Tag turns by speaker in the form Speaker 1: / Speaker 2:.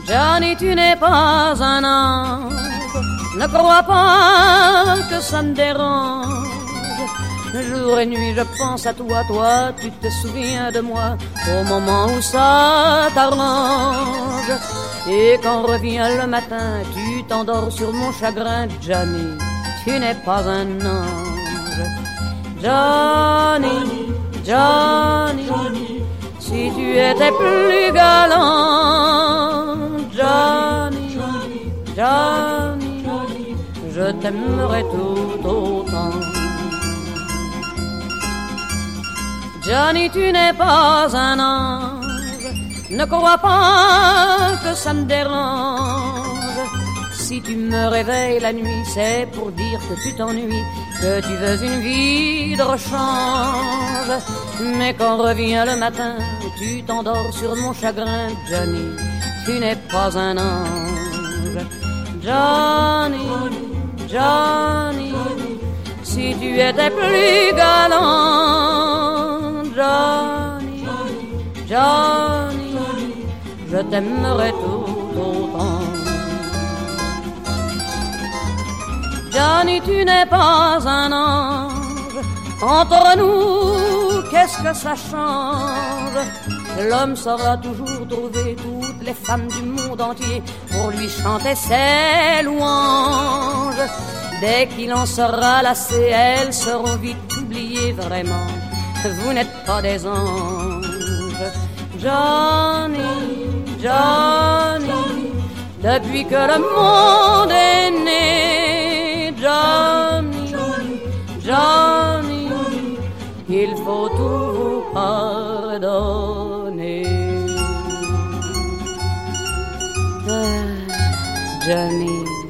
Speaker 1: Johnny, tu n'es pas un ange, ne crois pas que ça me dérange. Jour et nuit je pense à toi, toi tu te souviens de moi au moment où ça t'arrange. Et quand revient le matin, tu t'endors sur mon chagrin. Johnny, tu n'es pas un ange. Johnny, Johnny, si tu étais plus galant. Johnny, Johnny, je t'aimerais tout autant. Johnny, tu n'es pas un ange, ne crois pas que ça me dérange. Si tu me réveilles la nuit, c'est pour dire que tu t'ennuies, que tu veux une vie de rechange. Mais quand revient le matin, tu t'endors sur mon chagrin. Johnny, tu n'es pas un ange. Johnny, Johnny, si tu étais plus galant. Johnny, Johnny, je t'aimerais tout autant. Johnny, tu n'es pas un ange. Entre nous, qu'est-ce que ça change? L'homme saura toujours trouver toutes les femmes du monde entier pour lui chanter ses louanges. Dès qu'il en sera lassé, elles seront vite oubliées vraiment. Vous n'êtes pas des anges. Johnny, Johnny, depuis que le monde est né. Johnny, Johnny, il faut tout vous pardonner. Johnny.